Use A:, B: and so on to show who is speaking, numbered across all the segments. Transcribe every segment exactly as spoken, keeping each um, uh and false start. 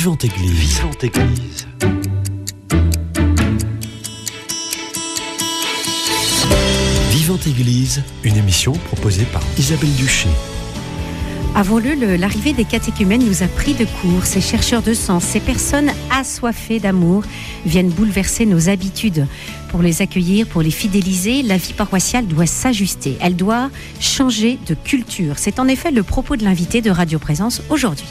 A: Vivante Église. Vivante Église. Vivante Église, une émission proposée par Isabelle Duché.
B: Avouons-le, le, l'arrivée des catéchumènes nous a pris de court. Ces chercheurs de sens, ces personnes assoiffées d'amour viennent bouleverser nos habitudes. Pour les accueillir, pour les fidéliser, la vie paroissiale doit s'ajuster. Elle doit changer de culture. C'est en effet le propos de l'invité de Radio Présence aujourd'hui.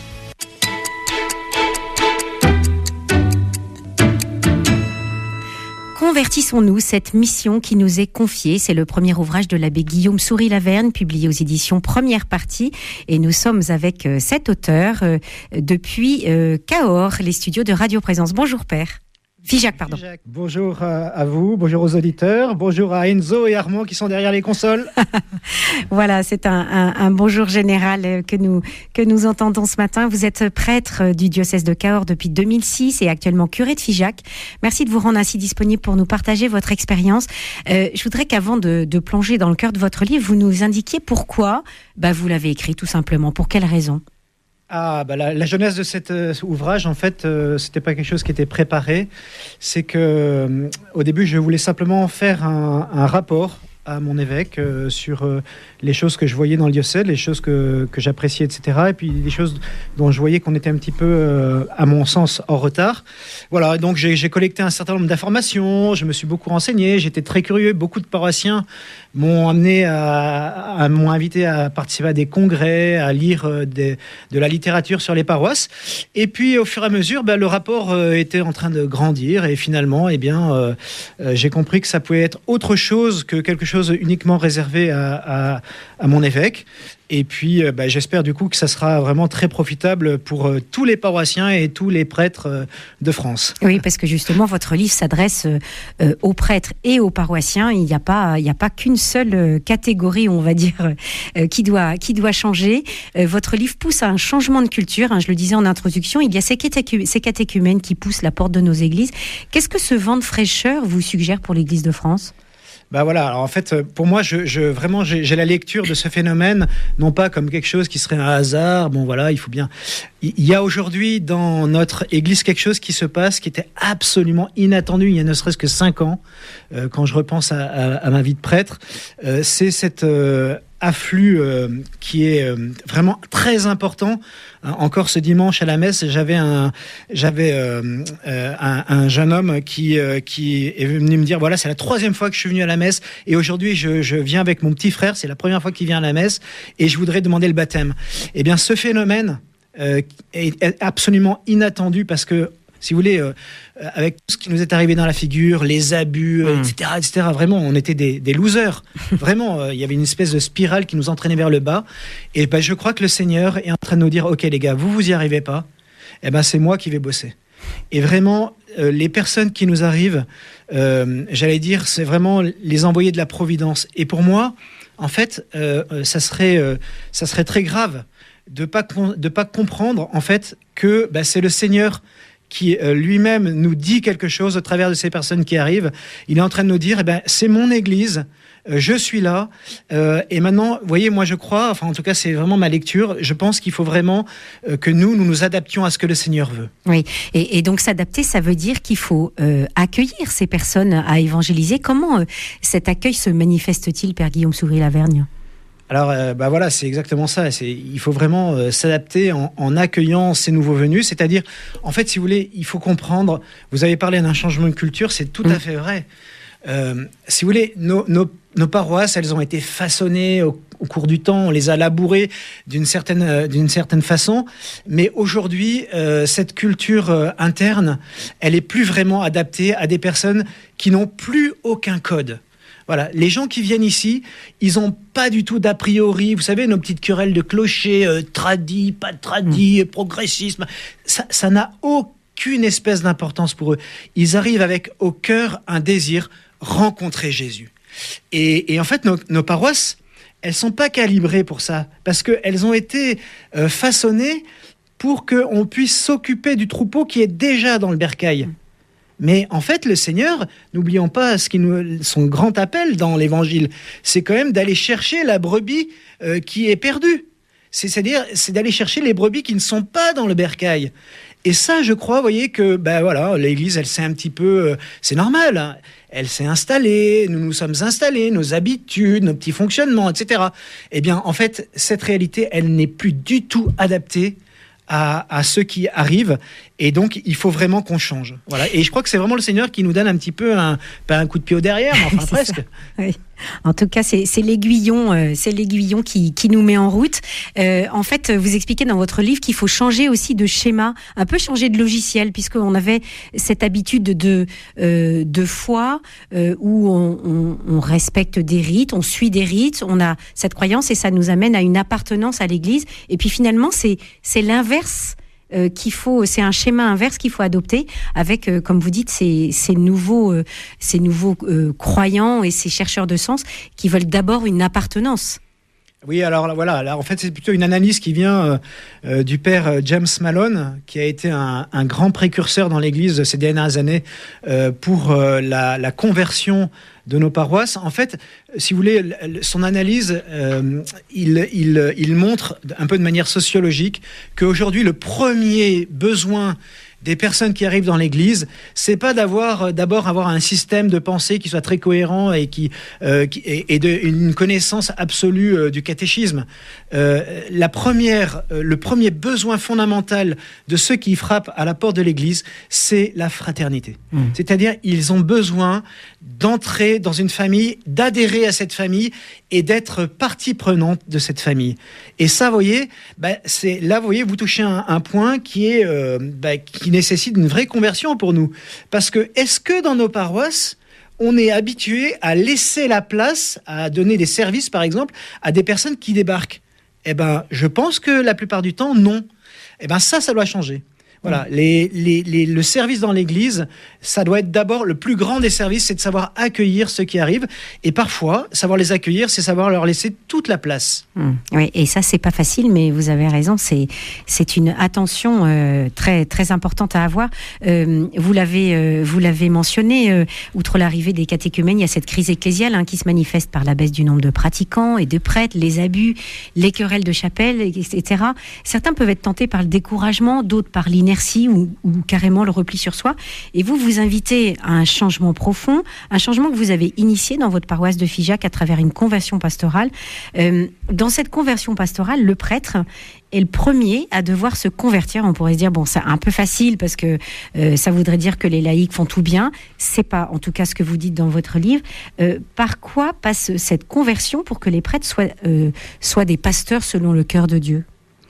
B: Convertissons-nous, cette mission qui nous est confiée, c'est le premier ouvrage de l'abbé Guillaume Soury-Lavergne, publié aux éditions Première Partie, et nous sommes avec euh, cet auteur euh, depuis euh, Cahors, les studios de Radio Présence. Bonjour Père. Figeac, pardon.
C: Figeac. Bonjour à vous, bonjour aux auditeurs, bonjour à Enzo et Armand qui sont derrière les consoles.
B: Voilà, c'est un, un, un bonjour général que nous, que nous entendons ce matin. Vous êtes prêtre du diocèse de Cahors depuis deux mille six et actuellement curé de Figeac. Merci de vous rendre ainsi disponible pour nous partager votre expérience. Euh, je voudrais qu'avant de, de plonger dans le cœur de votre livre, vous nous indiquiez pourquoi bah, vous l'avez écrit, tout simplement. Pour quelle raison ?
C: Ah, bah la, la jeunesse de cet euh, ouvrage, en fait, euh, c'était pas quelque chose qui était préparé. C'est que, euh, au début, je voulais simplement faire un, un rapport à mon évêque euh, sur euh, les choses que je voyais dans le diocèse, les choses que, que j'appréciais, et cetera. Et puis des choses dont je voyais qu'on était un petit peu, euh, à mon sens, en retard. Voilà, donc j'ai, j'ai collecté un certain nombre d'informations, je me suis beaucoup renseigné, j'étais très curieux. Beaucoup de paroissiens m'ont amené à, à m'ont invité à participer à des congrès, à lire euh, des, de la littérature sur les paroisses. Et puis au fur et à mesure, ben, le rapport euh, était en train de grandir et finalement, eh bien, euh, euh, j'ai compris que ça pouvait être autre chose que quelque chose uniquement réservé à, à, à mon évêque. Et puis, euh, bah, j'espère du coup que ça sera vraiment très profitable pour euh, tous les paroissiens et tous les prêtres euh, de France.
B: Oui, parce que justement, votre livre s'adresse euh, aux prêtres et aux paroissiens. Il n'y a pas, il n'y a pas qu'une seule catégorie, on va dire, euh, qui doit, qui doit changer. Euh, votre livre pousse à un changement de culture. Hein, je le disais en introduction, il y a ces, catéchu- ces catéchumènes qui poussent la porte de nos églises. Qu'est-ce que ce vent de fraîcheur vous suggère pour l'Église de France ?
C: Bah voilà, alors en fait, pour moi, je, je, vraiment, j'ai, j'ai la lecture de ce phénomène, non pas comme quelque chose qui serait un hasard, bon voilà, il faut bien... Il y a aujourd'hui dans notre Église quelque chose qui se passe qui était absolument inattendu il y a ne serait-ce que cinq ans, euh, quand je repense à, à, à ma vie de prêtre, euh, c'est cette... Euh, afflux euh, qui est euh, vraiment très important. Hein, encore ce dimanche à la messe, j'avais un j'avais euh, euh, un, un jeune homme qui euh, qui est venu me dire voilà, c'est la troisième fois que je suis venu à la messe et aujourd'hui je, je viens avec mon petit frère, c'est la première fois qu'il vient à la messe et je voudrais demander le baptême. Eh bien, ce phénomène euh, est, est absolument inattendu parce que si vous voulez, euh, avec tout ce qui nous est arrivé dans la figure, les abus, mmh. et cetera, et cetera, vraiment, on était des, des losers. Vraiment, euh, il y avait une espèce de spirale qui nous entraînait vers le bas. Et ben, je crois que le Seigneur est en train de nous dire, ok les gars, vous vous y arrivez pas, eh ben c'est moi qui vais bosser. Et vraiment, euh, les personnes qui nous arrivent, euh, j'allais dire, c'est vraiment les envoyés de la providence. Et pour moi, en fait, euh, ça serait, euh, ça serait très grave de pas de pas comprendre en fait que bah, c'est le Seigneur qui euh, lui-même nous dit quelque chose au travers de ces personnes qui arrivent. Il est en train de nous dire, eh ben, c'est mon Église, euh, je suis là, euh, et maintenant, vous voyez, moi je crois, enfin en tout cas c'est vraiment ma lecture, je pense qu'il faut vraiment euh, que nous, nous nous adaptions à ce que le Seigneur veut.
B: Oui, et, et donc s'adapter, ça veut dire qu'il faut euh, accueillir ces personnes à évangéliser. Comment euh, cet accueil se manifeste-t-il, Père Guillaume Soury-Lavergne ?
C: Alors, euh, bah voilà, c'est exactement ça. C'est, il faut vraiment euh, s'adapter en, en accueillant ces nouveaux venus. C'est-à-dire, en fait, si vous voulez, il faut comprendre. Vous avez parlé d'un changement de culture, c'est tout mmh. à fait vrai. Euh, si vous voulez, nos, nos, nos paroisses, elles ont été façonnées au, au cours du temps. On les a labourées d'une certaine, euh, d'une certaine façon. Mais aujourd'hui, euh, cette culture euh, interne, elle est plus vraiment adaptée à des personnes qui n'ont plus aucun code. Voilà, les gens qui viennent ici, ils n'ont pas du tout d'a priori. Vous savez, nos petites querelles de clocher, euh, tradis, pas tradis, mmh. progressisme, ça, ça n'a aucune espèce d'importance pour eux. Ils arrivent avec au cœur un désir, rencontrer Jésus. Et, et en fait, nos, nos paroisses, elles sont pas calibrées pour ça, parce qu'elles ont été euh, façonnées pour qu'on puisse s'occuper du troupeau qui est déjà dans le bercail. Mmh. Mais en fait, le Seigneur, n'oublions pas ce qui nous, son grand appel dans l'Évangile, c'est quand même d'aller chercher la brebis euh, qui est perdue. C'est, c'est-à-dire, c'est d'aller chercher les brebis qui ne sont pas dans le bercail. Et ça, je crois, vous voyez, que ben voilà, l'Église, elle s'est un petit peu... Euh, c'est normal, hein, elle s'est installée, nous nous sommes installés, nos habitudes, nos petits fonctionnements, et cetera. Eh bien, en fait, cette réalité, elle n'est plus du tout adaptée à, à ceux qui arrivent. Et donc, il faut vraiment qu'on change. Voilà. Et je crois que c'est vraiment le Seigneur qui nous donne un petit peu un, pas un coup de pied au derrière, mais enfin presque.
B: Oui. En tout cas, c'est, c'est l'aiguillon, euh, c'est l'aiguillon qui, qui nous met en route. Euh, en fait, vous expliquez dans votre livre qu'il faut changer aussi de schéma, un peu changer de logiciel, puisqu'on avait cette habitude de, euh, de foi euh, où on, on, on respecte des rites, on suit des rites, on a cette croyance et ça nous amène à une appartenance à l'Église. Et puis finalement, c'est, c'est l'inverse. Euh, qu'il faut, c'est un schéma inverse qu'il faut adopter avec, euh, comme vous dites, ces, ces nouveaux, euh, ces nouveaux euh, croyants et ces chercheurs de sens qui veulent d'abord une appartenance.
C: Oui, alors voilà, là, en fait, c'est plutôt une analyse qui vient euh, euh, du père James Malone, qui a été un, un grand précurseur dans l'Église ces dernières années euh, pour euh, la, la conversion de nos paroisses. En fait, si vous voulez, son analyse, euh, il, il, il montre un peu de manière sociologique qu'aujourd'hui, le premier besoin des personnes qui arrivent dans l'Église, c'est pas d'avoir d'abord avoir un système de pensée qui soit très cohérent et qui, euh, qui et, et de, une connaissance absolue euh, du catéchisme. Euh, la première, euh, le premier besoin fondamental de ceux qui frappent à la porte de l'Église, c'est la fraternité. Mmh. C'est-à-dire, ils ont besoin d'entrer dans une famille, d'adhérer à cette famille et d'être partie prenante de cette famille. Et ça, vous voyez, bah, c'est là, vous voyez, vous touchez un, un point qui est euh, bah, qui nécessite une vraie conversion pour nous. Parce que, est-ce que dans nos paroisses, on est habitué à laisser la place, à donner des services, par exemple, à des personnes qui débarquent? Eh ben, je pense que la plupart du temps, non. Eh ben, ça, ça doit changer. Voilà, les, les, les, le service dans l'Église, ça doit être d'abord le plus grand des services, c'est de savoir accueillir ceux qui arrivent. Et parfois, savoir les accueillir, c'est savoir leur laisser toute la place.
B: Mmh. Oui, et ça, c'est pas facile, mais vous avez raison, c'est, c'est une attention euh, très, très importante à avoir. Euh, vous, l'avez, euh, vous l'avez mentionné, euh, outre l'arrivée des catéchumènes, il y a cette crise ecclésiale hein, qui se manifeste par la baisse du nombre de pratiquants et de prêtres, les abus, les querelles de chapelle, et cetera. Certains peuvent être tentés par le découragement, d'autres par l'inertie. Ou, ou carrément le repli sur soi. Et vous, vous invitez à un changement profond, un changement que vous avez initié dans votre paroisse de Figeac à travers une conversion pastorale. Euh, dans cette conversion pastorale, le prêtre est le premier à devoir se convertir. On pourrait se dire, bon, c'est un peu facile parce que euh, ça voudrait dire que les laïcs font tout bien. C'est pas, en tout cas, ce que vous dites dans votre livre. Euh, par quoi passe cette conversion pour que les prêtres soient, euh, soient des pasteurs selon le cœur de Dieu ?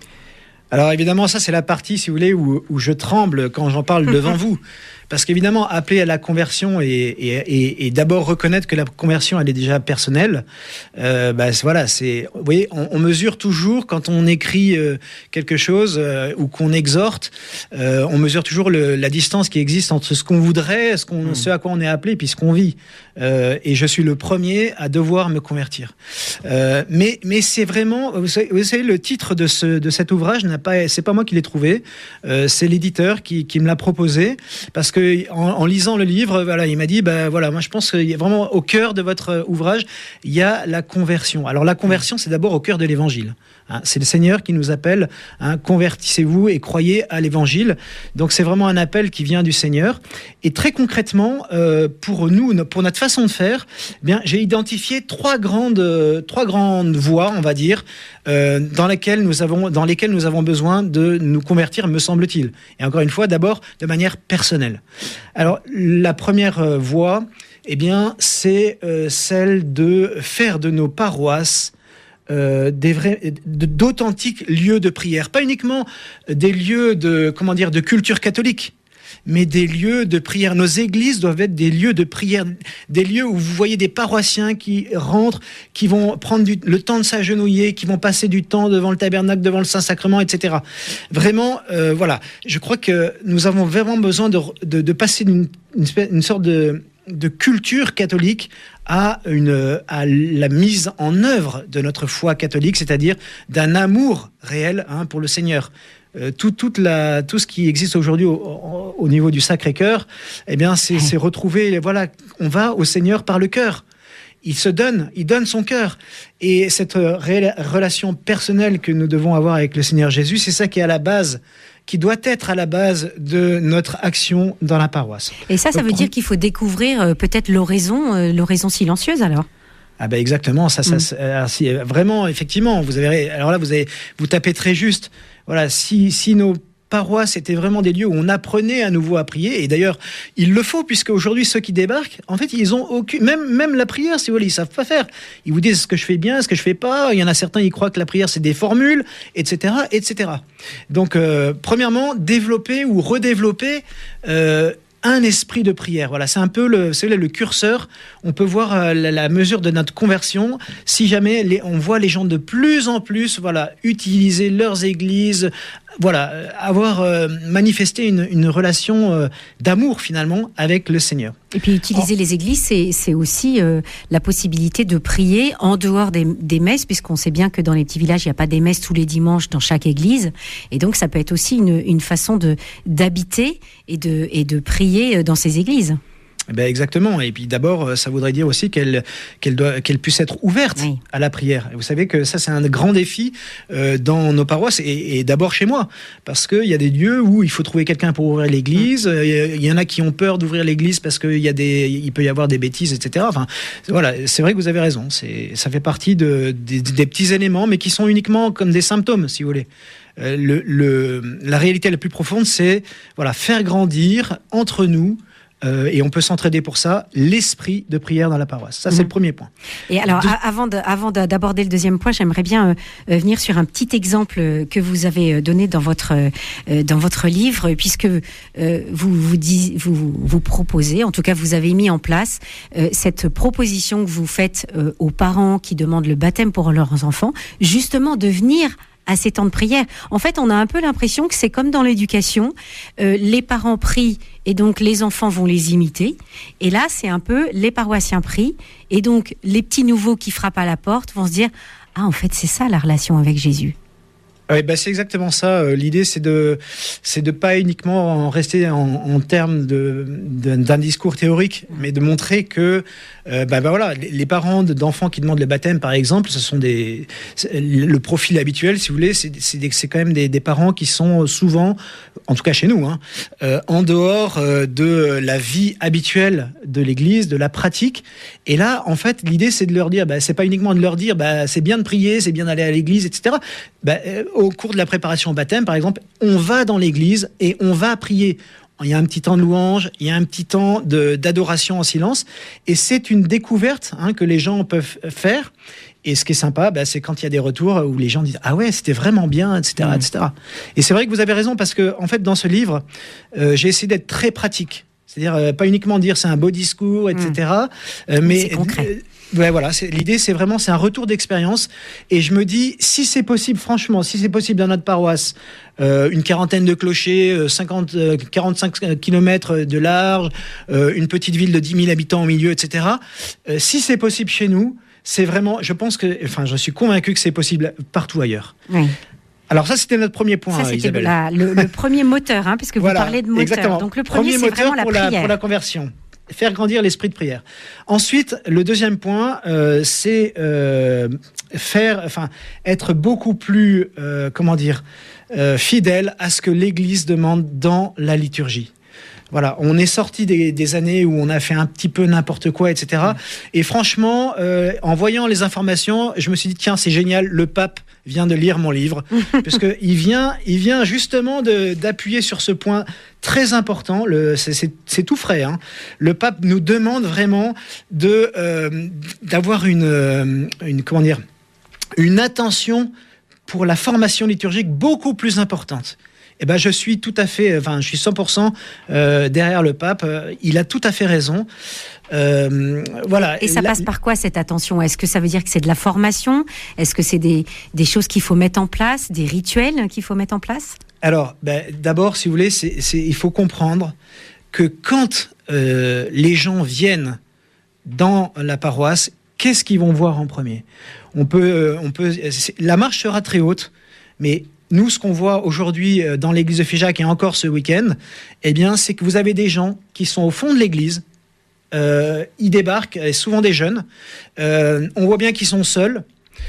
C: Alors évidemment, ça c'est la partie, si vous voulez, où, où je tremble quand j'en parle devant vous. Parce qu'évidemment, appeler à la conversion et, et, et, et d'abord reconnaître que la conversion, elle est déjà personnelle, euh, bah, voilà, c'est, vous voyez, on, on mesure toujours, quand on écrit euh, quelque chose euh, ou qu'on exhorte, euh, on mesure toujours le, la distance qui existe entre ce qu'on voudrait, ce, qu'on, mmh. ce à quoi on est appelé, puis ce qu'on vit. Euh, et je suis le premier à devoir me convertir. Euh, mais, mais c'est vraiment, vous savez, vous savez, le titre de, ce, de cet ouvrage, n'a pas, c'est pas moi qui l'ai trouvé, euh, c'est l'éditeur qui, qui me l'a proposé, parce que Que en, en lisant le livre, voilà, il m'a dit, ben voilà, moi je pense qu'il y a vraiment au cœur de votre ouvrage, il y a la conversion. Alors la conversion, c'est d'abord au cœur de l'Évangile. Hein, c'est le Seigneur qui nous appelle, hein, convertissez-vous et croyez à l'Évangile. Donc c'est vraiment un appel qui vient du Seigneur. Et très concrètement, euh, pour nous, pour notre façon de faire, eh bien, j'ai identifié trois grandes, euh, trois grandes voies, on va dire, euh, dans lesquelles nous avons, dans lesquelles nous avons besoin de nous convertir, me semble-t-il. Et encore une fois, d'abord de manière personnelle. Alors la première euh, voie, eh bien, c'est euh, celle de faire de nos paroisses Euh, des vrais, d'authentiques lieux de prière, pas uniquement des lieux de, comment dire, de culture catholique, mais des lieux de prière. Nos églises doivent être des lieux de prière, des lieux où vous voyez des paroissiens qui rentrent, qui vont prendre du, le temps de s'agenouiller, qui vont passer du temps devant le tabernacle, devant le Saint-Sacrement, et cetera. Vraiment, euh, voilà. Je crois que nous avons vraiment besoin de, de, de passer d'une une, une sorte de de culture catholique à, une, à la mise en œuvre de notre foi catholique, c'est-à-dire d'un amour réel hein, pour le Seigneur. Euh, tout, toute la, tout ce qui existe aujourd'hui au, au, au niveau du Sacré-Cœur, eh bien, c'est, c'est retrouvé, voilà, on va au Seigneur par le cœur. il se donne, il donne son cœur. Et cette ré- relation personnelle que nous devons avoir avec le Seigneur Jésus, c'est ça qui est à la base, qui doit être à la base de notre action dans la paroisse.
B: Et ça, ça Donc, veut on... dire qu'il faut découvrir euh, peut-être l'oraison, euh, l'oraison silencieuse alors ?
C: Ah ben exactement, ça, ça, ça alors, si, vraiment, effectivement, vous avez, alors là, vous avez, vous tapez très juste. Voilà, si, si nos paroisses étaient vraiment des lieux où on apprenait à nouveau à prier, et d'ailleurs, il le faut, puisque aujourd'hui, ceux qui débarquent, en fait, ils ont aucune, même, même la prière, si vous voulez, ils savent pas faire. Ils vous disent ce que je fais bien, ce que je fais pas. Il y en a certains, ils croient que la prière, c'est des formules, et cetera, et cetera. Donc, euh, premièrement, développer ou redévelopper, euh, un esprit de prière. Voilà, c'est un peu le, c'est le curseur. On peut voir euh, la, la mesure de notre conversion. Si jamais les, on voit les gens de plus en plus, voilà, utiliser leurs églises, voilà, euh, avoir euh, manifesté une, une relation euh, d'amour finalement avec le Seigneur.
B: Et puis utiliser oh. les églises, c'est, c'est aussi euh, la possibilité de prier en dehors des, des messes, puisqu'on sait bien que dans les petits villages, il n'y a pas des messes tous les dimanches dans chaque église. Et donc, ça peut être aussi une, une façon de, d'habiter et de, et de prier dans ces églises.
C: Ben exactement. Et puis d'abord, ça voudrait dire aussi qu'elle, qu'elle, doit, qu'elle puisse être ouverte oui. à la prière. Et vous savez que ça, c'est un grand défi euh, dans nos paroisses et, et d'abord chez moi. Parce qu'il y a des lieux où il faut trouver quelqu'un pour ouvrir l'église. Mmh. Il y en a qui ont peur d'ouvrir l'église parce qu'il y a des, il peut y avoir des bêtises, et cetera. Enfin, voilà, c'est vrai que vous avez raison. C'est, ça fait partie de, des, des petits éléments, mais qui sont uniquement comme des symptômes, si vous voulez. Euh, le, le, la réalité la plus profonde, c'est voilà, faire grandir entre nous, Euh, et on peut s'entraider pour ça, l'esprit de prière dans la paroisse. Ça, mmh. c'est le premier point.
B: Et alors, De... avant, de, avant d'aborder le deuxième point, j'aimerais bien euh, venir sur un petit exemple que vous avez donné dans votre, euh, dans votre livre, puisque euh, vous, vous, dis, vous, vous proposez, en tout cas, vous avez mis en place euh, cette proposition que vous faites euh, aux parents qui demandent le baptême pour leurs enfants, justement de venir à ces temps de prière. En fait, on a un peu l'impression que c'est comme dans l'éducation, euh, les parents prient et donc les enfants vont les imiter. Et là, c'est un peu les paroissiens prient et donc les petits nouveaux qui frappent à la porte vont se dire « Ah, en fait, c'est ça la relation avec Jésus ».
C: Oui, bah c'est exactement ça. L'idée, c'est de, c'est de pas uniquement en rester en, en termes de, de, d'un discours théorique, mais de montrer que, euh, bah, bah voilà, les parents d'enfants qui demandent le baptême, par exemple, ce sont des, le profil habituel, si vous voulez, c'est, c'est, des, c'est quand même des, des parents qui sont souvent, en tout cas chez nous, hein, euh, en dehors euh, de la vie habituelle de l'Église, de la pratique. Et là, en fait, l'idée, c'est de leur dire, bah, c'est pas uniquement de leur dire, bah, c'est bien de prier, c'est bien d'aller à l'Église, et cetera. Bah, euh, au cours de la préparation au baptême, par exemple, on va dans l'église et on va prier. Il y a un petit temps de louange, il y a un petit temps de, d'adoration en silence. Et c'est une découverte hein, que les gens peuvent faire. Et ce qui est sympa, bah, c'est quand il y a des retours où les gens disent « Ah ouais, c'était vraiment bien, et cetera, mmh. et cetera » Et c'est vrai que vous avez raison parce que, en fait, dans ce livre, euh, j'ai essayé d'être très pratique. C'est-à-dire, euh, pas uniquement dire c'est un beau discours, et cetera. Mmh. Euh, mais
B: c'est concret.
C: Euh, Ouais, voilà, c'est, l'idée, c'est vraiment, c'est un retour d'expérience. Et je me dis, si c'est possible, franchement, si c'est possible dans notre paroisse, euh, une quarantaine de clochers, cinquante, quarante-cinq kilomètres de large, euh, une petite ville de dix mille habitants au milieu, et cetera. Euh, si c'est possible chez nous, c'est vraiment, je pense que, enfin, je suis convaincu que c'est possible partout ailleurs.
B: Oui.
C: Alors ça, c'était notre premier point,
B: ça, c'était
C: Isabelle.
B: La, le, le premier moteur, hein, puisque
C: voilà,
B: vous parlez de moteur.
C: Exactement.
B: Donc le premier,
C: premier
B: c'est
C: moteur
B: vraiment la
C: pour
B: prière.
C: La, pour la conversion. Faire grandir l'esprit de prière. Ensuite, le deuxième point, euh, c'est euh, faire, enfin, être beaucoup plus, euh, comment dire, euh, fidèle à ce que l'Église demande dans la liturgie. Voilà, on est sorti des, des années où on a fait un petit peu n'importe quoi, et cetera. Et franchement, euh, en voyant les informations, je me suis dit tiens, c'est génial, le pape vient de lire mon livre, parce que il vient, il vient justement de, d'appuyer sur ce point très important. Le, c'est, c'est, c'est tout frais. Hein. Le pape nous demande vraiment de euh, d'avoir une, une comment dire, une attention pour la formation liturgique beaucoup plus importante. Eh ben, je suis tout à fait, enfin, je suis cent pour cent euh, derrière le pape. Euh, il a tout à fait raison. Euh, voilà.
B: Et ça
C: la...
B: passe par quoi cette attention ? Est-ce que ça veut dire que c'est de la formation ? Est-ce que c'est des, des choses qu'il faut mettre en place, des rituels qu'il faut mettre en place ?
C: Alors, ben, d'abord, si vous voulez, c'est, c'est, il faut comprendre que quand euh, les gens viennent dans la paroisse, qu'est-ce qu'ils vont voir en premier ? On peut, on peut, la marche sera très haute, mais nous, ce qu'on voit aujourd'hui dans l'église de Figeac et encore ce week-end, eh bien, c'est que vous avez des gens qui sont au fond de l'église, euh, ils débarquent, et souvent des jeunes. Euh, on voit bien qu'ils sont seuls.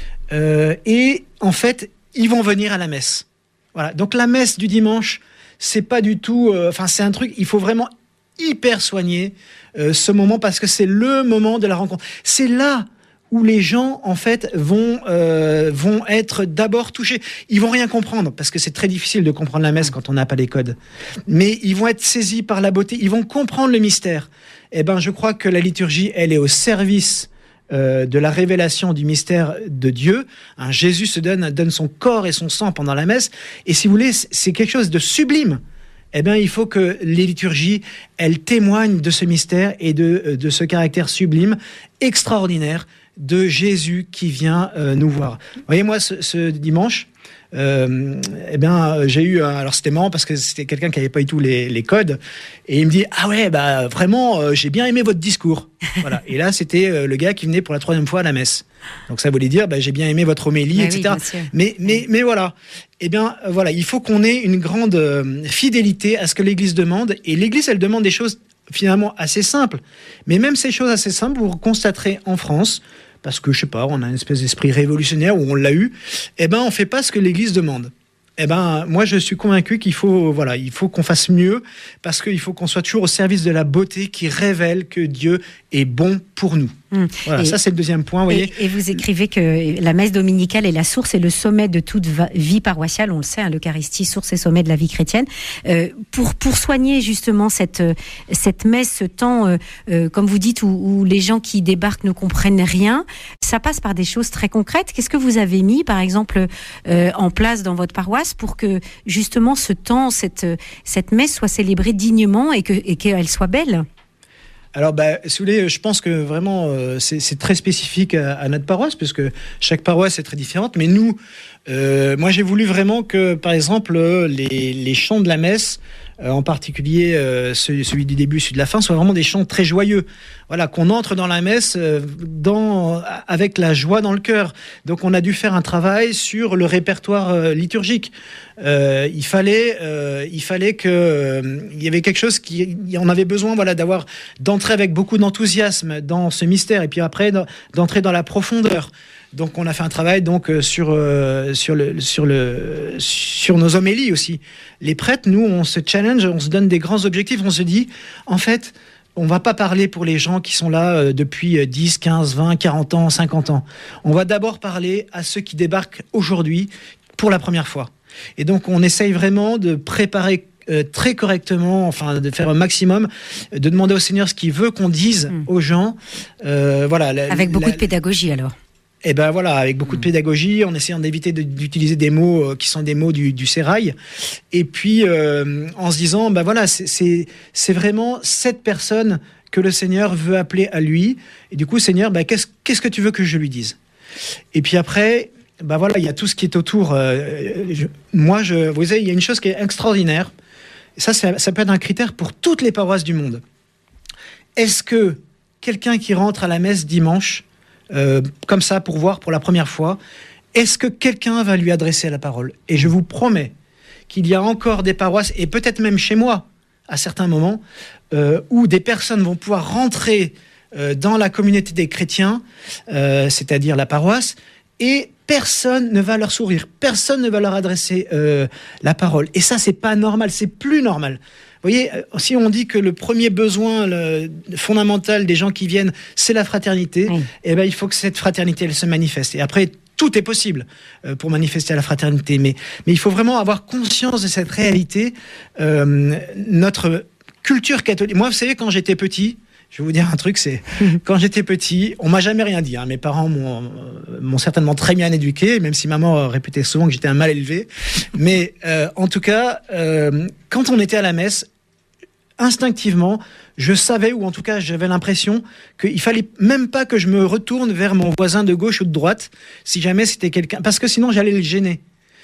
C: Euh, et en fait, ils vont venir à la messe. Voilà. Donc la messe du dimanche, c'est pas du tout... Enfin, euh, c'est un truc, il faut vraiment hyper soigner euh, ce moment parce que c'est le moment de la rencontre. C'est là où les gens, en fait, vont, euh, vont être d'abord touchés. Ils vont rien comprendre, parce que c'est très difficile de comprendre la messe quand on n'a pas les codes. Mais ils vont être saisis par la beauté, ils vont comprendre le mystère. Eh ben, je crois que la liturgie, elle est au service euh, de la révélation du mystère de Dieu. Hein, Jésus se donne, donne son corps et son sang pendant la messe. Et si vous voulez, c'est quelque chose de sublime. Eh bien, il faut que les liturgies, elles témoignent de ce mystère et de, de ce caractère sublime, extraordinaire, de Jésus qui vient euh, nous voir. Vous voyez, moi, ce, ce dimanche, euh, eh bien, j'ai eu... Alors, c'était marrant parce que c'était quelqu'un qui n'avait pas du tout les, les codes. Et il me dit, ah ouais, bah, vraiment, euh, j'ai bien aimé votre discours. Voilà. Et là, c'était euh, le gars qui venait pour la troisième fois à la messe. Donc, ça voulait dire, bah, j'ai bien aimé votre homélie,
B: mais
C: et cetera. Oui, mais, mais, mais voilà. Eh bien, euh, voilà, il faut qu'on ait une grande euh, fidélité à ce que l'Église demande. Et l'Église, elle demande des choses finalement assez simples. Mais même ces choses assez simples, vous constaterez en France, parce que, je sais pas, on a une espèce d'esprit révolutionnaire où on l'a eu, eh ben, on fait pas ce que l'Église demande. Eh ben, moi, je suis convaincu qu'il faut, voilà, il faut qu'on fasse mieux, parce qu'il faut qu'on soit toujours au service de la beauté qui révèle que Dieu est bon pour nous. Mmh. Voilà, et, ça, c'est le deuxième point. Vous voyez.
B: Et, et vous écrivez que la messe dominicale est la source et le sommet de toute vie paroissiale. On le sait, hein, l'Eucharistie, source et sommet de la vie chrétienne. Euh, pour pour soigner justement cette cette messe, ce temps, euh, euh, comme vous dites, où, où les gens qui débarquent ne comprennent rien, ça passe par des choses très concrètes. Qu'est-ce que vous avez mis, par exemple, euh, en place dans votre paroisse pour que justement ce temps, cette cette messe soit célébrée dignement et que et qu'elle soit belle?
C: Alors, bah, si vous voulez, je pense que vraiment, euh, c'est, c'est très spécifique à, à notre paroisse, parce que chaque paroisse est très différente. Mais nous, euh, moi, j'ai voulu vraiment que, par exemple, les, les chants de la messe, euh, en particulier euh, celui, celui du début, celui de la fin, soient vraiment des chants très joyeux. Voilà, qu'on entre dans la messe euh, dans, avec la joie dans le cœur. Donc, on a dû faire un travail sur le répertoire euh, liturgique. Euh, il fallait, euh, il fallait que, euh, il y avait quelque chose qui, on avait besoin, voilà, d'avoir, d'entrer avec beaucoup d'enthousiasme dans ce mystère, et puis après d'entrer dans la profondeur. Donc, on a fait un travail donc sur euh, sur le sur le sur nos homélies aussi. Les prêtres, nous, on se challenge, on se donne des grands objectifs, on se dit, en fait, on va pas parler pour les gens qui sont là euh, depuis dix, quinze, vingt, quarante ans, cinquante ans. On va d'abord parler à ceux qui débarquent aujourd'hui pour la première fois. Et donc, on essaye vraiment de préparer euh, très correctement, enfin, de faire un maximum, de demander au Seigneur ce qu'il veut qu'on dise mmh. aux gens. Euh, voilà. La,
B: Avec beaucoup
C: la,
B: de pédagogie, alors.
C: Eh ben voilà, avec beaucoup mmh. de pédagogie, en essayant d'éviter de, d'utiliser des mots euh, qui sont des mots du, du sérail. Et puis, euh, en se disant, ben voilà, c'est, c'est, c'est vraiment cette personne que le Seigneur veut appeler à lui. Et du coup, Seigneur, ben, qu'est-ce, qu'est-ce que tu veux que je lui dise ? Et puis après... Ben voilà, il y a tout ce qui est autour. Euh, je, moi, je, vous savez, il y a une chose qui est extraordinaire. Et ça, ça, ça peut être un critère pour toutes les paroisses du monde. Est-ce que quelqu'un qui rentre à la messe dimanche, euh, comme ça, pour voir pour la première fois, est-ce que quelqu'un va lui adresser la parole ? Et je vous promets qu'il y a encore des paroisses, et peut-être même chez moi, à certains moments, euh, où des personnes vont pouvoir rentrer euh, dans la communauté des chrétiens, euh, c'est-à-dire la paroisse, et personne ne va leur sourire, personne ne va leur adresser euh, la parole. Et ça, c'est pas normal, c'est plus normal. Vous voyez, si on dit que le premier besoin le, fondamental des gens qui viennent, c'est la fraternité, oui. eh ben, il faut que cette fraternité, elle se manifeste. Et après, tout est possible euh, pour manifester la fraternité. Mais, mais il faut vraiment avoir conscience de cette réalité. Euh, notre culture catholique... Moi, vous savez, quand j'étais petit... Je vais vous dire un truc, c'est quand j'étais petit, on m'a jamais rien dit. Hein. Mes parents m'ont, m'ont certainement très bien éduqué, même si maman répétait souvent que j'étais un mal élevé. Mais euh, en tout cas, euh, quand on était à la messe, instinctivement, je savais, ou en tout cas j'avais l'impression qu'il fallait même pas que je me retourne vers mon voisin de gauche ou de droite, si jamais c'était quelqu'un, parce que sinon j'allais le gêner.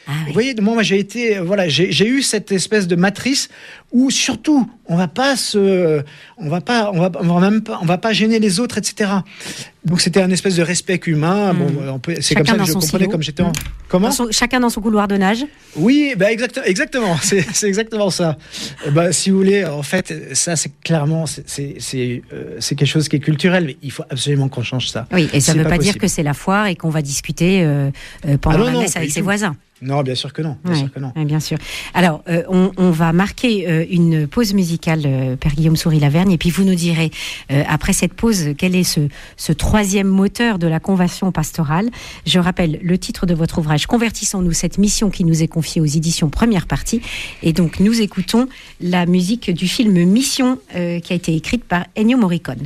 B: Ah, oui.
C: Vous voyez, moi, moi j'ai été, voilà, j'ai, j'ai eu cette espèce de matrice où surtout, on va pas se, on va pas, on va, on va même pas, on va pas gêner les autres, et cetera. Donc c'était un espèce de respect humain. Mmh. Bon, on peut, c'est
B: Chacun
C: comme ça que je comprenais
B: silo.
C: comme j'étais en.
B: Mmh.
C: Comment
B: dans son, chacun dans son couloir de nage.
C: Oui, bah exact, exactement. C'est, c'est exactement ça. Bah, si vous voulez, en fait, ça c'est clairement, c'est, c'est, c'est, euh, c'est quelque chose qui est culturel, mais il faut absolument qu'on change ça.
B: Oui, et ça ne veut pas, pas dire
C: possible.
B: que c'est la foire et qu'on va discuter euh, euh, pendant ah non, la messe non, avec ses tout. voisins.
C: Non, bien sûr que non. Bien
B: oui,
C: sûr que non.
B: Oui, bien sûr. Alors, euh, on, on va marquer euh, une pause musicale, euh, Père Guillaume Souris-Lavergne, et puis vous nous direz, euh, après cette pause, quel est ce, ce troisième moteur de la conversion pastorale. Je rappelle le titre de votre ouvrage, Convertissons-nous, cette mission qui nous est confiée aux éditions Première Partie. Et donc, nous écoutons la musique du film Mission, euh, qui a été écrite par Ennio Morricone.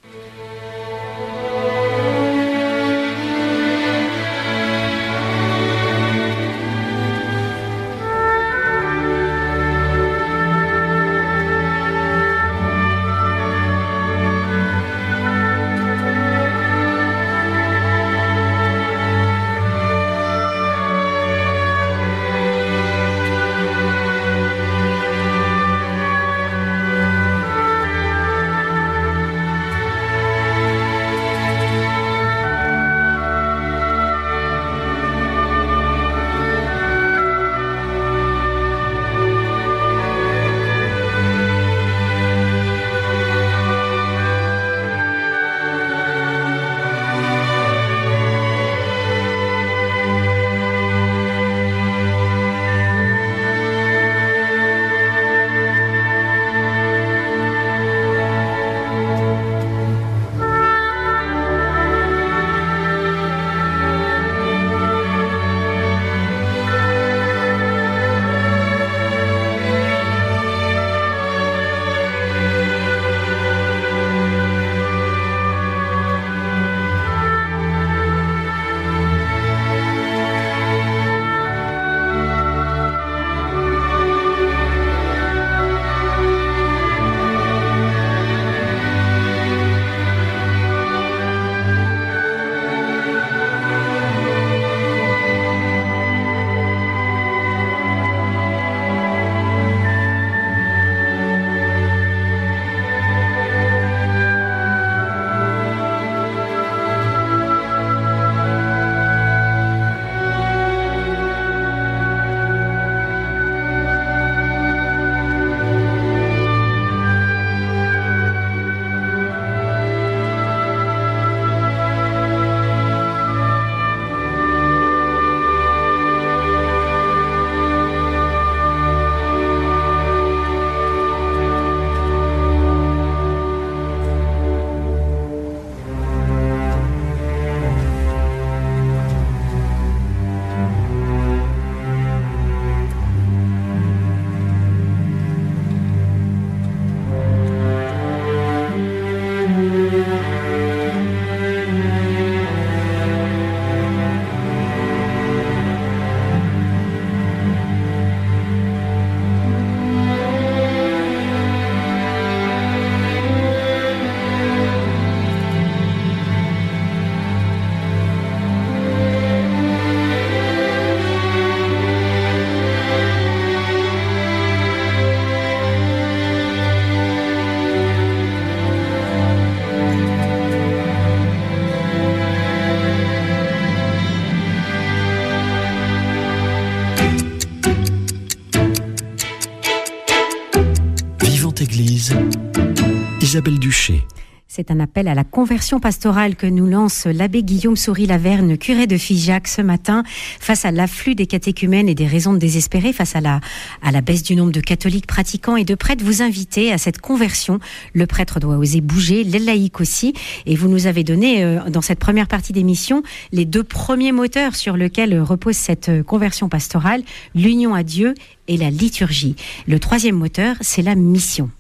A: Église, Isabelle Duché.
B: C'est un appel à la conversion pastorale que nous lance l'abbé Guillaume Souris-Lavergne, curé de Figeac, ce matin, face à l'afflux des catéchumènes et des raisons de désespérer, face à la, à la baisse du nombre de catholiques pratiquants et de prêtres. Vous invitez à cette conversion. Le prêtre doit oser bouger, les laïcs aussi. Et vous nous avez donné, euh, dans cette première partie d'émission, les deux premiers moteurs sur lesquels repose cette conversion pastorale, l'union à Dieu et la liturgie. Le troisième moteur, c'est la mission.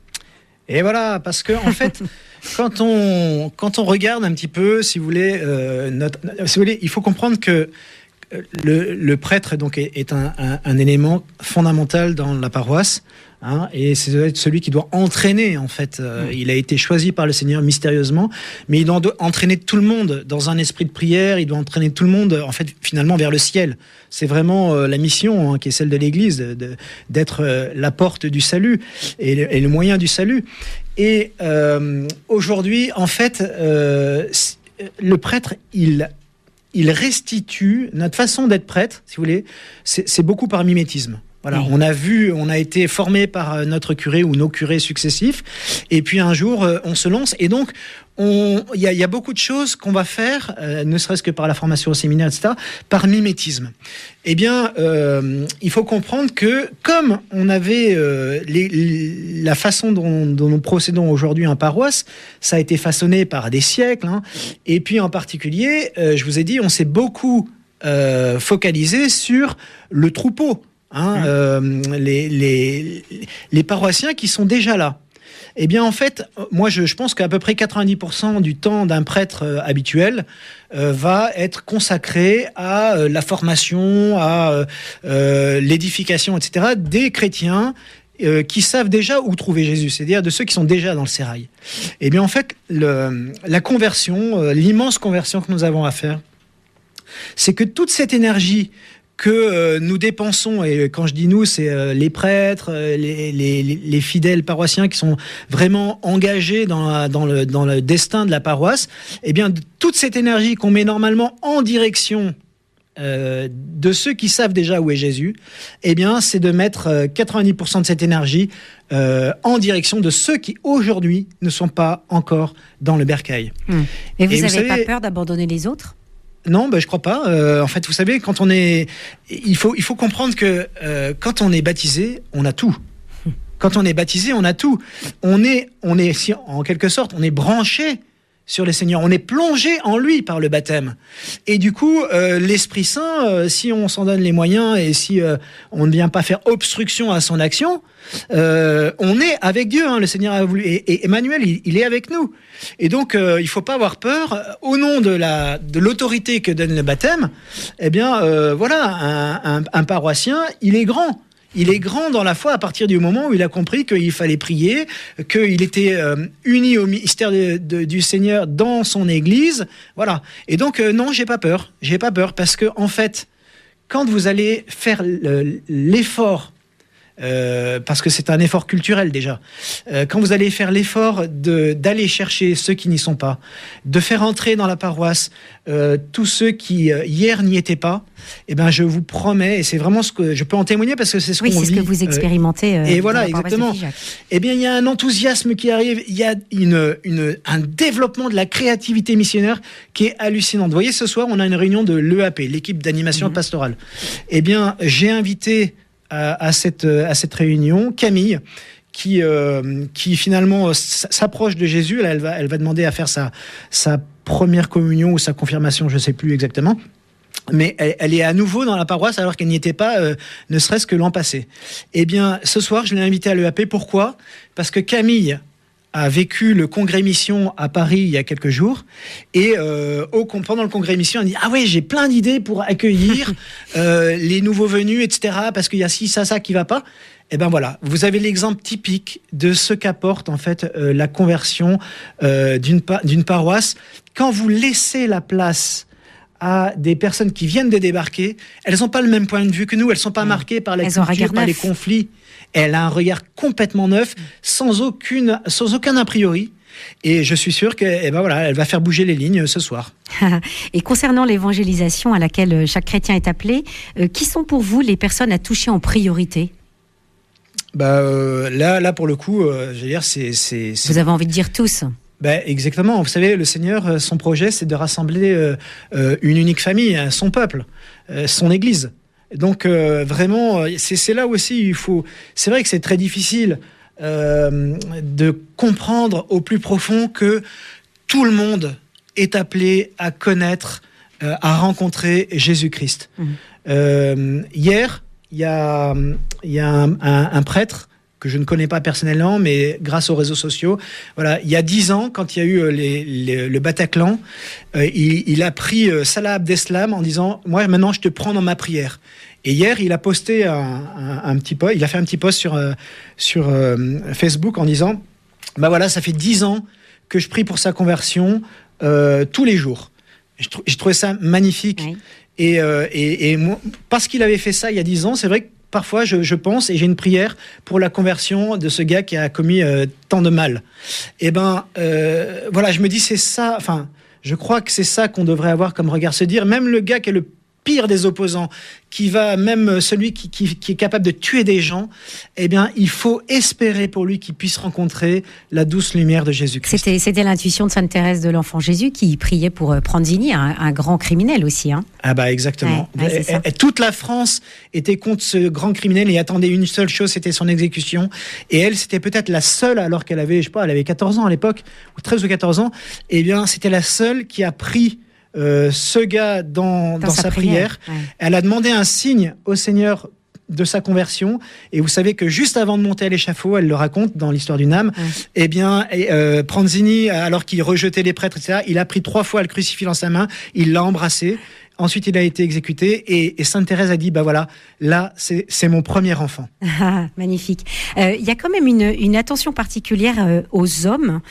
C: Et voilà, parce que en fait, quand on quand on regarde un petit peu, si vous voulez, euh, notre, si vous voulez, il faut comprendre que le, le prêtre donc est, est un, un, un élément fondamental dans la paroisse. Hein, et c'est celui qui doit entraîner, en fait. Euh, mmh. Il a été choisi par le Seigneur mystérieusement, mais il doit entraîner tout le monde dans un esprit de prière. Il doit entraîner tout le monde, en fait, finalement, vers le ciel. C'est vraiment euh, la mission, hein, qui est celle de l'Église, de, de, d'être euh, la porte du salut et le, et le moyen du salut. Et euh, aujourd'hui, en fait, euh, le prêtre, il, il restitue notre façon d'être prêtre, si vous voulez. C'est, c'est beaucoup par mimétisme. Voilà, oui. on a vu, on a été formé par notre curé ou nos curés successifs, et puis un jour, on se lance, et donc, il y, y a beaucoup de choses qu'on va faire, euh, ne serait-ce que par la formation au séminaire, et cetera, par mimétisme. Eh bien, euh, il faut comprendre que, comme on avait euh, les, les, la façon dont, dont nous procédons aujourd'hui en paroisse, ça a été façonné par des siècles, hein, et puis en particulier, euh, je vous ai dit, on s'est beaucoup euh, focalisé sur le troupeau. Hein, mmh. euh, les, les, les paroissiens qui sont déjà là. Eh bien, en fait, moi, je, je pense qu'à peu près quatre-vingt-dix pour cent du temps d'un prêtre euh, habituel euh, va être consacré à euh, la formation, à euh, l'édification, et cetera, des chrétiens euh, qui savent déjà où trouver Jésus, c'est-à-dire de ceux qui sont déjà dans le sérail. Eh bien, en fait, le, la conversion, euh, l'immense conversion que nous avons à faire, c'est que toute cette énergie que euh, nous dépensons, et quand je dis nous, c'est euh, les prêtres, euh, les, les, les fidèles paroissiens qui sont vraiment engagés dans, la, dans, le, dans le destin de la paroisse, eh bien, toute cette énergie qu'on met normalement en direction euh, de ceux qui savent déjà où est Jésus, eh bien, c'est de mettre euh, quatre-vingt-dix pour cent de cette énergie euh, en direction de ceux qui, aujourd'hui, ne sont pas encore dans le bercail.
B: Mmh. Et vous n'avez
C: savez,
B: pas peur d'abandonner les autres ?
C: Non, ben, je crois pas. Euh, en fait, vous savez, quand on est, il faut, il faut comprendre que euh, quand on est baptisé, on a tout. Quand on est baptisé, on a tout. On est, on est, si, en quelque sorte, on est branché sur le Seigneur. On est plongé en lui par le baptême. Et du coup, euh, l'Esprit Saint, euh, si on s'en donne les moyens et si euh, on ne vient pas faire obstruction à son action, euh, on est avec Dieu. Hein, le Seigneur a voulu. Et, et Emmanuel, il, il est avec nous. Et donc, euh, il faut pas avoir peur. Au nom de la de l'autorité que donne le baptême, eh bien, euh, voilà, un, un, un paroissien, il est grand. Il est grand dans la foi à partir du moment où il a compris qu'il fallait prier, qu'il était euh, uni au mystère de, de, du Seigneur dans son Église. Voilà. Et donc, euh, non, j'ai pas peur. J'ai pas peur parce que, en fait, quand vous allez faire le, l'effort, Euh, parce que c'est un effort culturel déjà. Euh, quand vous allez faire l'effort de, d'aller chercher ceux qui n'y sont pas, de faire entrer dans la paroisse euh, tous ceux qui euh, hier n'y étaient pas, eh ben je vous promets, et c'est vraiment ce que je peux en témoigner parce que c'est ce
B: oui,
C: qu'on
B: c'est
C: vit.
B: ce que vous expérimentez. Euh,
C: et voilà, exactement. Eh bien, il y a un enthousiasme qui arrive, il y a une, une, un développement de la créativité missionnaire qui est hallucinant. Vous voyez, ce soir, on a une réunion de l'E A P, l'équipe d'animation mmh. pastorale. Eh bien, j'ai invité À, à, cette, à cette réunion, Camille, qui, euh, qui finalement s'approche de Jésus. Là, elle va, elle va demander à faire sa, sa première communion ou sa confirmation, je ne sais plus exactement. Mais elle, elle est à nouveau dans la paroisse alors qu'elle n'y était pas, euh, ne serait-ce que l'an passé. Eh bien, ce soir, je l'ai invitée à l'E A P. Pourquoi ? Parce que Camille a vécu le congrès mission à Paris il y a quelques jours et euh, au, pendant le congrès mission, elle dit ah ouais, j'ai plein d'idées pour accueillir euh, les nouveaux venus, et cetera. Parce qu'il y a ci, ça, ça qui va pas. Et ben voilà, vous avez l'exemple typique de ce qu'apporte en fait euh, la conversion euh, d'une, pa- d'une paroisse. Quand vous laissez la place à des personnes qui viennent de débarquer, elles n'ont pas le même point de vue que nous, elles ne sont pas marquées par la
B: elles
C: culture, par les conflits. Elle a un regard complètement neuf, sans, aucune, sans aucun a priori. Et je suis sûr qu'elle eh ben voilà, elle va faire bouger les lignes ce soir.
B: Et concernant l'évangélisation à laquelle chaque chrétien est appelé, euh, qui sont pour vous les personnes à toucher en priorité ?
C: Bah, euh, là, là, pour le coup, euh, je veux dire, c'est, c'est, c'est...
B: Vous avez envie de dire tous ?
C: Ben, exactement. Vous savez, le Seigneur, son projet, c'est de rassembler euh, euh, une unique famille, son peuple, euh, son Église. Donc euh, vraiment, c'est, c'est là aussi il faut. C'est vrai que c'est très difficile euh, de comprendre au plus profond que tout le monde est appelé à connaître, euh, à rencontrer Jésus-Christ. Mmh. Euh, hier, il y a, il y a un, un, un prêtre que je ne connais pas personnellement, mais grâce aux réseaux sociaux. Voilà, il y a dix ans, quand il y a eu les, les, le Bataclan, euh, il, il a pris euh, Salah Abdeslam en disant « Moi, maintenant, je te prends dans ma prière ». Et hier, il a posté un, un, un petit post, il a fait un petit post sur, euh, sur euh, Facebook en disant, bah voilà, ça fait dix ans que je prie pour sa conversion euh, tous les jours. Je, trou- je trouvais ça magnifique. Oui. Et, euh, et, et moi, parce qu'il avait fait ça il y a dix ans, c'est vrai que parfois je, je pense et j'ai une prière pour la conversion de ce gars qui a commis euh, tant de mal. Et ben euh, voilà, je me dis c'est ça, enfin je crois que c'est ça qu'on devrait avoir comme regard, se dire même le gars qui est le pire des opposants, qui va même celui qui, qui, qui est capable de tuer des gens, eh bien, il faut espérer pour lui qu'il puisse rencontrer la douce lumière de Jésus-Christ.
B: C'était, c'était l'intuition de Sainte Thérèse de l'Enfant Jésus qui priait pour Pranzini, un, un grand criminel aussi. Hein.
C: Ah bah exactement.
B: Ouais, ouais,
C: et, et, toute la France était contre ce grand criminel et attendait une seule chose, c'était son exécution. Et elle, c'était peut-être la seule, alors qu'elle avait, je sais pas, elle avait quatorze ans à l'époque, ou treize ou quatorze ans, eh bien, c'était la seule qui a pris Euh, ce gars dans, dans, dans sa, sa prière, prière. Ouais. Elle a demandé un signe au Seigneur de sa conversion, et vous savez que juste avant de monter à l'échafaud, elle le raconte dans l'histoire d'une âme, ouais. eh bien euh, Pranzini, alors qu'il rejetait les prêtres, et cetera, il a pris trois fois le crucifix dans sa main, il l'a embrassé. Ensuite, il a été exécuté et, et Sainte Thérèse a dit, bah voilà, là, c'est, c'est mon premier enfant.
B: Ah, magnifique. Il euh, y a quand même une, une attention particulière euh, aux hommes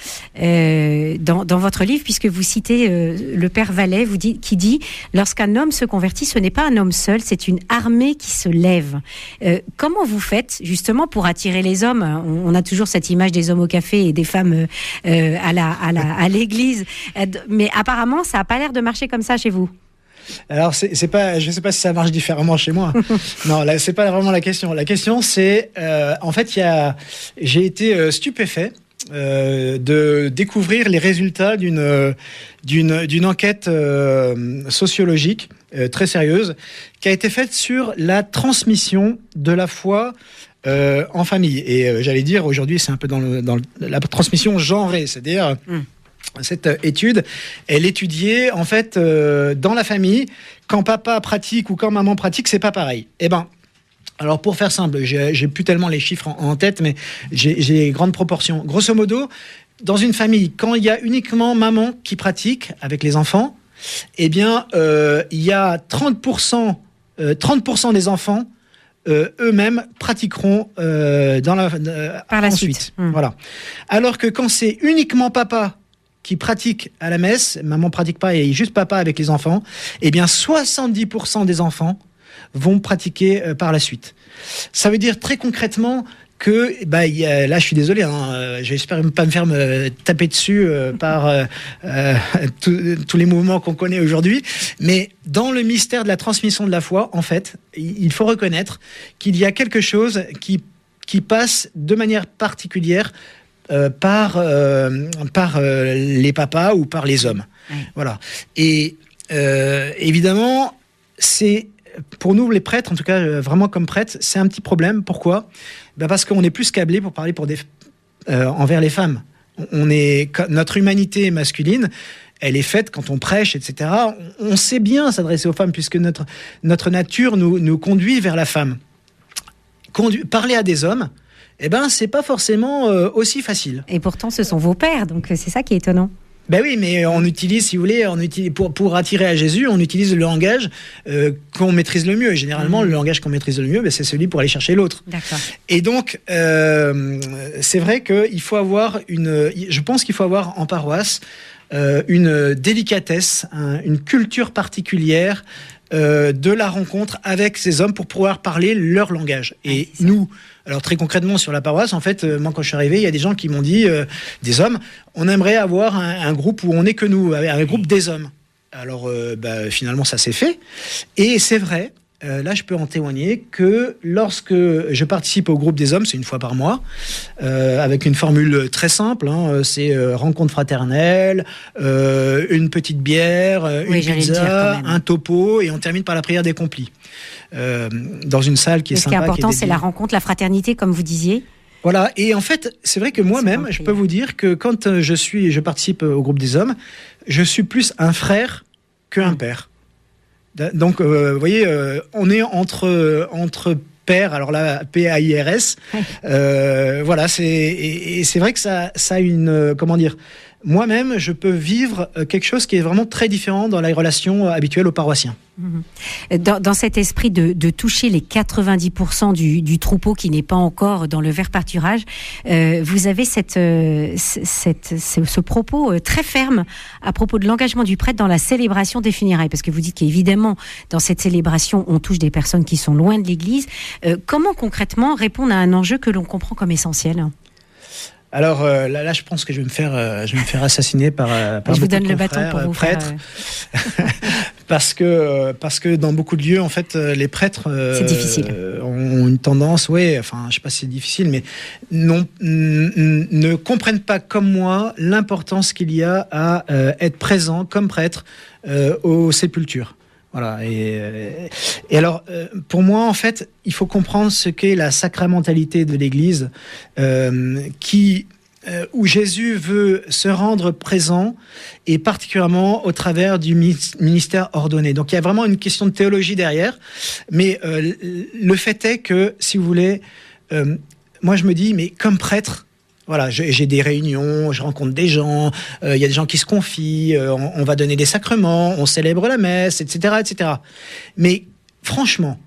B: euh, dans, dans votre livre, puisque vous citez euh, le Père Vallet, vous dit, qui dit « Lorsqu'un homme se convertit, ce n'est pas un homme seul, c'est une armée qui se lève. Euh, » Comment vous faites, justement, pour attirer les hommes ? on, on a toujours cette image des hommes au café et des femmes euh, à, la, à, la, à l'église, mais apparemment, ça n'a pas l'air de marcher comme ça chez vous.
C: Alors, c'est, c'est pas, je ne sais pas si ça marche différemment chez moi. Non, là, c'est pas vraiment la question. La question, c'est, euh, en fait, il y a, j'ai été euh, stupéfait euh, de découvrir les résultats d'une, euh, d'une, d'une enquête euh, sociologique euh, très sérieuse qui a été faite sur la transmission de la foi euh, en famille. Et euh, j'allais dire, aujourd'hui, c'est un peu dans, le, dans le, la transmission genrée, c'est-à-dire... Mm. Cette étude, elle étudiait en fait euh, dans la famille, quand papa pratique ou quand maman pratique, c'est pas pareil. Eh ben, alors pour faire simple, j'ai, j'ai plus tellement les chiffres en, en tête, mais j'ai, j'ai les grandes proportions. Grosso modo, dans une famille, quand il y a uniquement maman qui pratique avec les enfants, eh bien, euh, il y a trente pour cent, euh, trente pour cent des enfants Euh, eux-mêmes pratiqueront euh, dans la, euh,
B: Par la
C: ensuite.
B: Suite. Mmh.
C: Voilà. Alors que quand c'est uniquement papa qui pratique à la messe, maman pratique pas et juste papa avec les enfants, eh bien soixante-dix pour cent des enfants vont pratiquer euh, par la suite. Ça veut dire très concrètement que, bah, y a, là je suis désolé, hein, j'espère ne pas me faire me taper dessus euh, par euh, euh, tous les mouvements qu'on connaît aujourd'hui, mais dans le mystère de la transmission de la foi, en fait, il faut reconnaître qu'il y a quelque chose qui, qui passe de manière particulière euh, par, euh, par euh, les papas ou par les hommes. Oui. Voilà. Et euh, évidemment, c'est... Pour nous, les prêtres, en tout cas, vraiment comme prêtres, c'est un petit problème. Pourquoi ? Ben parce qu'on est plus câblés pour parler pour des, euh, envers les femmes. On est, notre humanité masculine, elle est faite quand on prêche, et cetera. On, on sait bien s'adresser aux femmes puisque notre, notre nature nous, nous conduit vers la femme. Condu- parler à des hommes, eh ben, c'est pas forcément euh, aussi facile.
B: Et pourtant, ce sont vos pères, donc c'est ça qui est étonnant.
C: Ben oui, mais on utilise, si vous voulez, on utilise, pour, pour attirer à Jésus, on utilise le langage euh, qu'on maîtrise le mieux. Et généralement, mmh. le langage qu'on maîtrise le mieux, ben, c'est celui pour aller chercher l'autre.
B: D'accord.
C: Et donc, euh, c'est vrai qu'il faut avoir une... Je pense qu'il faut avoir en paroisse euh, une délicatesse, un, une culture particulière euh, de la rencontre avec ces hommes pour pouvoir parler leur langage. Et ouais, nous... Alors très concrètement sur la paroisse, en fait, euh, moi quand je suis arrivé, il y a des gens qui m'ont dit, euh, des hommes, on aimerait avoir un, un groupe où on n'est que nous, un groupe des hommes. Alors euh, bah, finalement ça s'est fait, et c'est vrai. Euh, là, je peux en témoigner que lorsque je participe au groupe des hommes, c'est une fois par mois, euh, avec une formule très simple, hein, c'est euh, rencontre fraternelle, euh, une petite bière, une oui, pizza, un topo, et on termine par la prière des complis. Euh, dans une salle qui est
B: Mais
C: sympa.
B: Ce qui est important,
C: qui est
B: c'est la rencontre, la fraternité, comme vous disiez.
C: Voilà, et en fait, c'est vrai que moi-même, je peux vous dire que quand je suis, je participe au groupe des hommes, je suis plus un frère qu'un père. Donc, euh, vous voyez, euh, on est entre, entre pères, alors là, P A I R S. Euh, voilà, c'est, et, et c'est vrai que ça, ça a une, comment dire, moi-même, je peux vivre quelque chose qui est vraiment très différent dans la relation habituelle aux paroissiens.
B: Dans, dans cet esprit de, de toucher les quatre-vingt-dix pour cent du, du troupeau qui n'est pas encore dans le vert pâturage, euh, vous avez cette, euh, cette, ce, ce propos euh, très ferme à propos de l'engagement du prêtre dans la célébration des funérailles, parce que vous dites qu'évidemment, dans cette célébration, on touche des personnes qui sont loin de l'Église. Euh, comment concrètement répondre à un enjeu que l'on comprend comme essentiel ?
C: Alors euh, là, là, je pense que je vais me faire, euh, je vais me faire assassiner par, euh, par
B: je
C: beaucoup
B: vous donne
C: de
B: le bâton pour vous
C: prêtres,
B: faire, euh...
C: parce que euh, parce que dans beaucoup de lieux, en fait, les prêtres euh,
B: c'est difficile.
C: Euh, ont une tendance, ouais, enfin, je sais pas si c'est difficile, mais non, n- n- ne comprennent pas comme moi l'importance qu'il y a à euh, être présent comme prêtre euh, aux sépultures. Voilà. Et, et alors, pour moi, en fait, il faut comprendre ce qu'est la sacramentalité de l'Église, euh, qui, euh, où Jésus veut se rendre présent, et particulièrement au travers du ministère ordonné. Donc, il y a vraiment une question de théologie derrière. Mais euh, le fait est que, si vous voulez, euh, moi, je me dis, mais comme prêtre, voilà, j'ai des réunions, je rencontre des gens, il euh, y a des gens qui se confient, euh, on, on va donner des sacrements, on célèbre la messe, et cetera, et cetera. Mais franchement,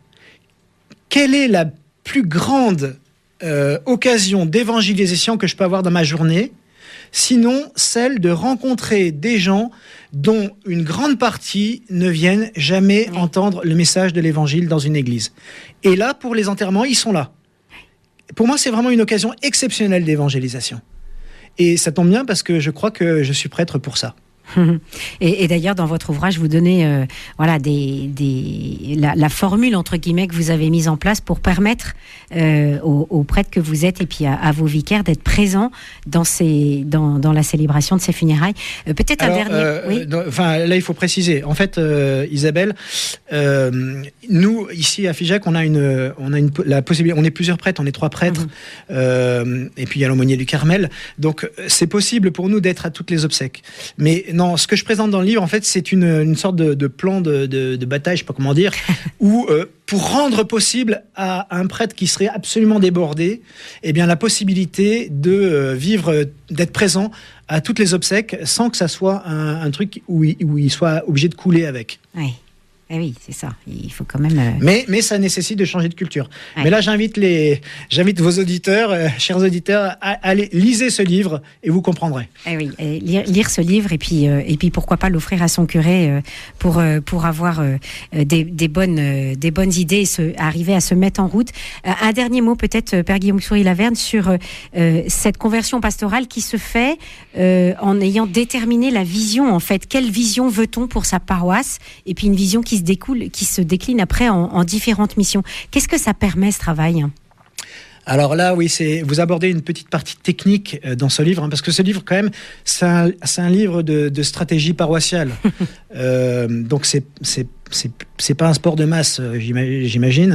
C: quelle est la plus grande euh, occasion d'évangélisation que je peux avoir dans ma journée, sinon celle de rencontrer des gens dont une grande partie ne viennent jamais mmh. entendre le message de l'évangile dans une église. Et là, pour les enterrements, ils sont là. Pour moi, c'est vraiment une occasion exceptionnelle d'évangélisation. Et ça tombe bien parce que je crois que je suis prêtre pour ça.
B: Et, et d'ailleurs, dans votre ouvrage, vous donnez euh, voilà, des, des, la, la formule, entre guillemets, que vous avez mise en place pour permettre euh, aux, aux prêtres que vous êtes et puis à, à vos vicaires d'être présents dans, ces, dans, dans la célébration de ces funérailles. Euh, peut-être Alors, un dernier...
C: Euh,
B: oui
C: dans, enfin, là, il faut préciser. En fait, euh, Isabelle, euh, nous, ici à Figeac, on a, une, on a une, la possibilité... On est plusieurs prêtres, on est trois prêtres. Mm-hmm. euh, et puis, il y a l'aumônier du Carmel. Donc, c'est possible pour nous d'être à toutes les obsèques. Mais non, ce que je présente dans le livre, en fait, c'est une, une sorte de, de plan de, de, de bataille, je sais pas comment dire, où euh, pour rendre possible à un prêtre qui serait absolument débordé, eh bien la possibilité de euh, vivre, d'être présent à toutes les obsèques, sans que ça soit un, un truc où il, où il soit obligé de couler avec.
B: Oui. Eh oui, c'est ça. Il faut quand même. Euh...
C: Mais, mais ça nécessite de changer de culture.
B: Ouais.
C: Mais là, j'invite les, j'invite vos auditeurs, euh, chers auditeurs, à aller lisez ce livre et vous comprendrez.
B: Eh oui, et lire, lire ce livre et puis euh, et puis pourquoi pas l'offrir à son curé euh, pour euh, pour avoir euh, des, des bonnes euh, des bonnes idées et se, arriver à se mettre en route. Euh, un dernier mot peut-être, Père Guillaume Souris-Laverne, sur euh, cette conversion pastorale qui se fait euh, en ayant déterminé la vision. En fait, quelle vision veut-on pour sa paroisse? Et puis une vision qui se découle, qui se décline après en, en différentes missions. Qu'est-ce que ça permet, ce travail ?
C: Alors là, oui, c'est, vous abordez une petite partie technique euh, dans ce livre, hein, parce que ce livre, quand même, c'est un, c'est un livre de, de stratégie paroissiale. euh, donc, c'est, c'est, c'est, c'est pas un sport de masse, euh, j'imagine.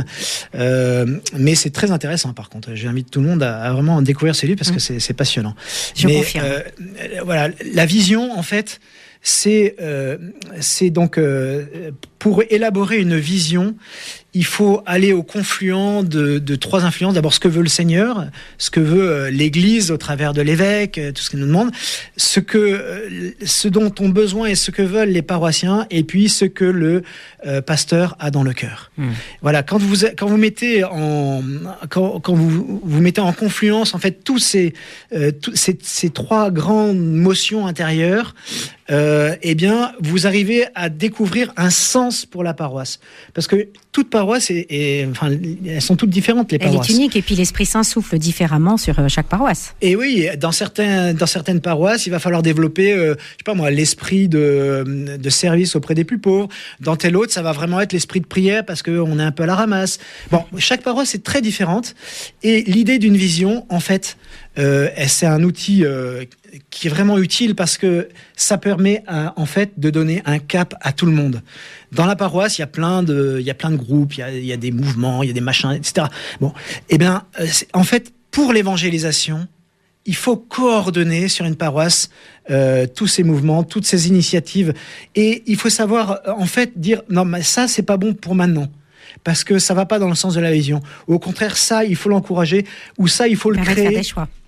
C: Euh, mais c'est très intéressant, par contre. J'invite tout le monde à, à vraiment découvrir ce livre, parce que c'est, c'est passionnant.
B: Je
C: mais,
B: confirme.
C: Euh, voilà, la vision, en fait... C'est, euh, c'est donc euh, pour élaborer une vision, il faut aller au confluent de, de trois influences. D'abord, ce que veut le Seigneur, ce que veut euh, l'Église au travers de l'évêque, tout ce qu'il nous demande, ce que, euh, ce dont ont besoin et ce que veulent les paroissiens, et puis ce que le euh, pasteur a dans le cœur. Mmh. Voilà. Quand vous quand vous mettez en quand, quand vous vous mettez en confluence en fait tous ces euh, tous ces, ces trois grandes motions intérieures. Euh, eh bien, vous arrivez à découvrir un sens pour la paroisse. Parce que toute paroisse, est, est, enfin, elles sont toutes différentes, les paroisses.
B: Elle est unique, et puis l'Esprit Saint souffle différemment sur chaque paroisse.
C: Et oui, dans, certains, dans certaines paroisses, il va falloir développer, euh, je sais pas moi, l'esprit de, de service auprès des plus pauvres. Dans telle autre, ça va vraiment être l'esprit de prière parce qu'on est un peu à la ramasse. Bon, chaque paroisse est très différente. Et l'idée d'une vision, en fait, euh, c'est un outil... Euh, qui est vraiment utile parce que ça permet à, en fait de donner un cap à tout le monde. Dans la paroisse, il y a plein de, il y a plein de groupes, il y a, il y a des mouvements, il y a des machins, et cetera. Bon, eh bien, en fait, pour l'évangélisation, il faut coordonner sur une paroisse euh, tous ces mouvements, toutes ces initiatives, et il faut savoir en fait dire non, mais ça c'est pas bon pour maintenant. Parce que ça va pas dans le sens de la vision. Ou au contraire, ça il faut l'encourager, ou ça il faut le créer.
B: Faire des choix.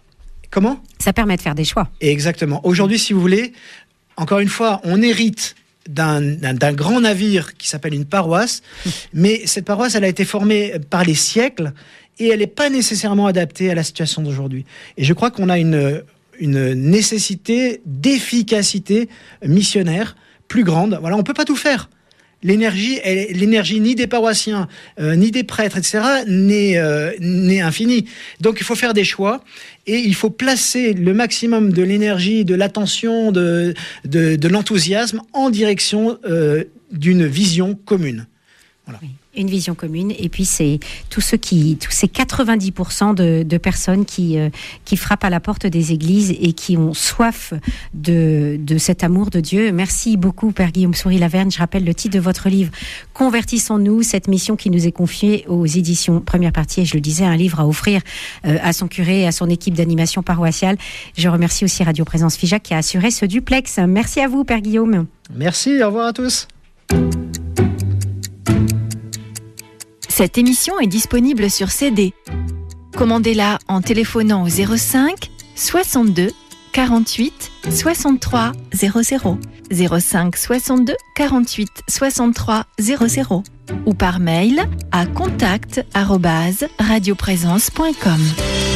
C: Comment ?
B: Ça permet de faire des choix.
C: Exactement. Aujourd'hui, si vous voulez, encore une fois, on hérite d'un, d'un, d'un grand navire qui s'appelle une paroisse, mais cette paroisse, elle a été formée par les siècles et elle n'est pas nécessairement adaptée à la situation d'aujourd'hui. Et je crois qu'on a une, une nécessité d'efficacité missionnaire plus grande. Voilà, on ne peut pas tout faire. L'énergie, elle, l'énergie ni des paroissiens, euh, ni des prêtres, et cetera, n'est, euh, n'est infinie. Donc, il faut faire des choix et il faut placer le maximum de l'énergie, de l'attention, de, de, de l'enthousiasme en direction euh, d'une vision commune. Voilà.
B: Oui. Une vision commune, et puis c'est tous ceux qui, tous ces quatre-vingt-dix pour cent de, de personnes qui, euh, qui frappent à la porte des églises et qui ont soif de, de cet amour de Dieu. Merci beaucoup, Père Guillaume Souris-Laverne. Je rappelle le titre de votre livre, Convertissons-nous, cette mission qui nous est confiée aux éditions Première Partie, et je le disais, un livre à offrir euh, à son curé et à son équipe d'animation paroissiale. Je remercie aussi Radio Présence Figeac qui a assuré ce duplex. Merci à vous, Père Guillaume.
C: Merci, au revoir à tous.
D: Cette émission est disponible sur C D. Commandez-la en téléphonant au zéro cinq soixante-deux quarante-huit soixante-trois zéro zéro, zéro cinq soixante-deux quarante-huit soixante-trois zéro zéro ou par mail à contact arobase radioprésence point com.